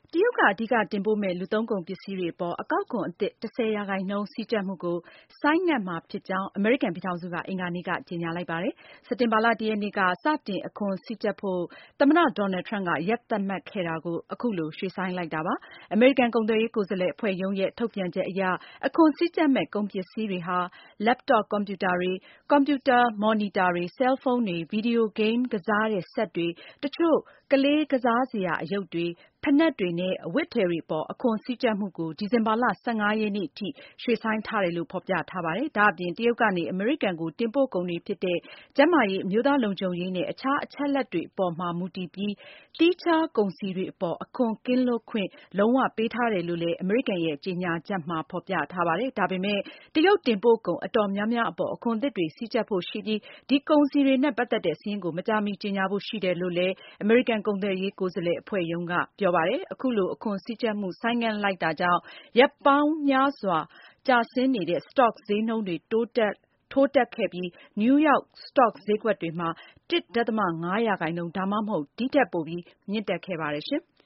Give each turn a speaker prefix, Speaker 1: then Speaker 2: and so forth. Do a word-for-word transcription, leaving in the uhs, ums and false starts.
Speaker 1: တရုတ်ကအဓိကတင်ပို့မယ့် လူသုံးကုန်ပစ္စည်းတွေအပေါ် အကောက်ခွန်အသစ် ၁၀ ရာခိုင်နှုန်းစည်းကြပ်မှုကို ဆိုင်းငံ့မှာဖြစ်ကြောင်း အမေရိကန်ပြည်ထောင်စုက အင်္ဂါနေ့က ကြေညာလိုက်ပါတယ်။ စက်တင်ဘာလ ၁ ရက်နေ့က စတင်အခွန်စည်းကြပ်ဖို့ သမ္မတ Donald Trump က ရက်သတ်မှတ်ခဲ့တာကို အခုလို ရွှေ့ဆိုင်းလိုက်တာပါ။ အမေရိကန်ကုန်သွယ်ရေးကိုယ်စားလှယ်အဖွဲ့ရုံးရဲ့ ထုတ်ပြန်ချက်အရ အခွန်စည်းကြပ်မယ့် ကုန်ပစ္စည်းတွေဟာ Laptop ကွန်ပြူတာတွေ၊ ကွန်ပြူတာမော်နီတာတွေ၊ ဆဲလ်ဖုန်းတွေ၊ ဗီဒီယိုဂိမ်းကစားတဲ့စက်တွေ၊ တချို့ ကလေးကစားစရာအရုပ်တွေ၊ ဖိနပ်တွေနဲ့ အဝတ်အထည်တွေအပေါ် အခွန်စည်းကြပ်မှုကို ဒီဇင်ဘာလ ၁၅ ရက်နေ့ထိ ရွှေ့ဆိုင်းထားတယ်လို့ ဖေါ်ပြထားပါတယ်။ ဒါအပြင် တရုတ်ကနေ အမေရိကန်ကို တင်ပို့ကုန်တွေဖြစ်တဲ့ ကျန်းမာရေး၊ အမျိုးသားလုံခြုံရေးနဲ့ အခြားအချက်အလက်တွေအပေါ်မှာ မူတည်ပြီး သီးခြားကုန်စည်တွေအပေါ် အခွန်ကင်းလွတ်ခွင့် လုံးဝပေးထားတယ်လို့လည်း အမေရိကန်ရဲ့ ကြေညာချက်မှာ ဖေါ်ပြထားပါတယ်။ ဒါပေမဲ့ တရုတ်တင်ပို့ကုန် အတော်များများအပေါ် အခွန်သစ်တွေ စည်းကြပ်ဖို့ရှိပြီး ဒီကုန်စည်တွေနဲ့ ပတ်သက်တဲ့ စာရင်းကို မကြာမီကြေညာဖို့ရှိတယ်လို့လည်း အမေရိကန်ကုန်သွယ်ရေး ကိုယ်စားလှယ်အဖွဲ့ရုံးက ပြောပါတယ်။ အခုလို အခွန်စည်းကြပ်မှု ဆိုင်းငံ့လိုက်တာကြောင့် ရက်ပေါင်းများစွာ ကျဆင်းနေတဲ့ စတော့ဈေးနှုန်းတွေ ထိုးတက်ခဲ့ပြီး နယူးရောက် စတော့ဈေးကွက်တွေမှာ ၁ ဒသမ ၅ ရာခိုင်နှုန်း ဒါမှမဟုတ် ဒီထက်ပိုပြီး မြင့်တက်ခဲ့ပါတယ်။